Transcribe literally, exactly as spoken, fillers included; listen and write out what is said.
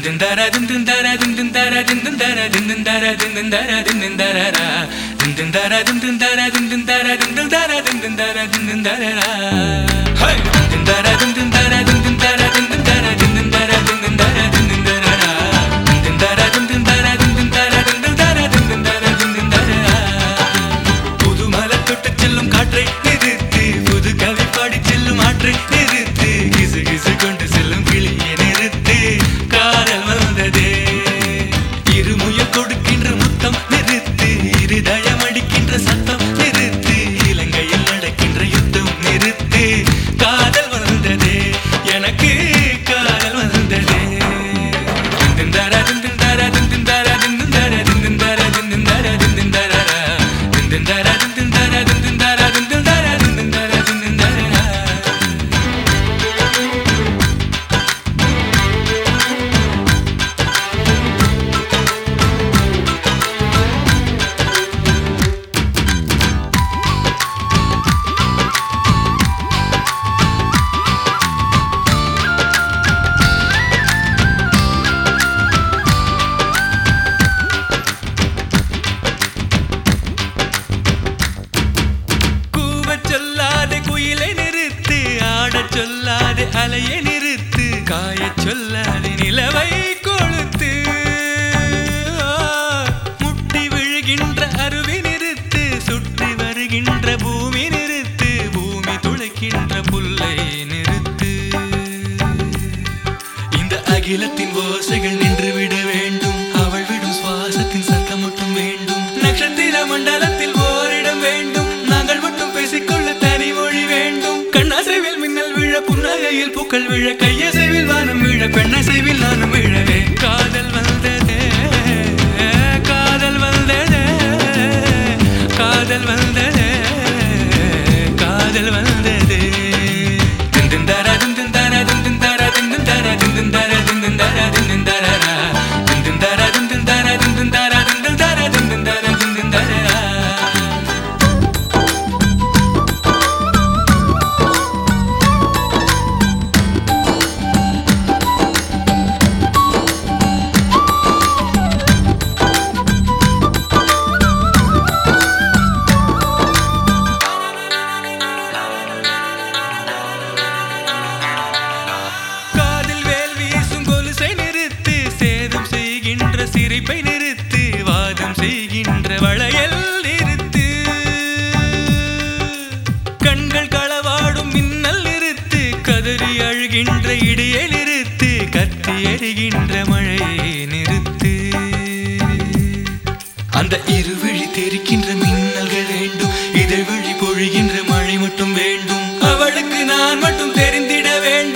dindara dindara dindara dindara dindara dindara dindara dindara dindara dindara dindara dindara dindara hey dindara dindara dindara dindara dindara dindara dindara dindara dindara dindara dindara dindara dindara புது மலை தொட்டு செல்லும் காற்றை நிறுத்து புது கவி பாடி செல்லும் ஆற்றை நிறுத்து கிசு கிசு கொண்டு செல்லும் கிளியை நிறுத்து காதல் வந்ததே இருமுயல் கொடுக்கின்ற முத்தம் நிறுத்து இருதயம் அடிக்கின்ற சத்தம் நிறுத்து இலங்கையில் நடக்கின்ற யுத்தம் நிறுத்து காதல் வந்ததே எனக்கு காதல் வந்ததே திந்தர திந்தர திந்தர திந்தர திந்தர திந்தர திந்தர திந்தர திந்தர திந்தர திந்தர திந்தர திந்தர சொல்லாதே குயிலை நிறுத்து ஆடச் சொல்லாதே அலையை நிறுத்து காயச் சொல்லாதே நிலவை கொளுத்து முட்டி விழுகின்ற அருவி நிறுத்து சுற்றி வருகின்ற பூமி நிறுத்து பூமி துளைக்கின்ற புல்லை நிறுத்து இந்த அகிலத்தின் ஓசைகள் நின்று விட வேண்டும் அவள் விடும் சுவாசத்தின் சத்தம் மட்டும் வேண்டும் நட்சத்திர மண்டலத்தில் ஓரிடம் வேண்டும் நாங்கள் மட்டும் பேசிக்கொள்ள தனி மொழி வேண்டும் கண்ணாசைவில் மின்னல் விழ புன்னகையில் பூக்கள் விழ கையசைவில் வானம் விழ பெண்ணசைவில் நானும் விழவே காதல் வந்ததே காதல் வந்ததே காதல் வந்ததே காதல் வந்ததே திந்தர திந்தர திந்தர திந்தர திந்தர திந்தர திந்தர திந்தர திந்தர திந்தர திந்தர திந்தர திந்தர சிரிப்பை நிறுத்து வாதம் செய்கின்ற வளையல் நிறுத்து கண்கள் களவாடும் மின்னல் நிறுத்து கதறி அழுகின்ற இடியை நிறுத்து கத்தி எறிகின்ற மழையை நிறுத்து அந்த இருவழி தெரிக்கின்ற மின்னல்கள் வேண்டும் இதழ் வழி பொழிகின்ற மழை மட்டும் வேண்டும் அவளுக்கு நான் மட்டும் தெரிந்திட வேண்டும்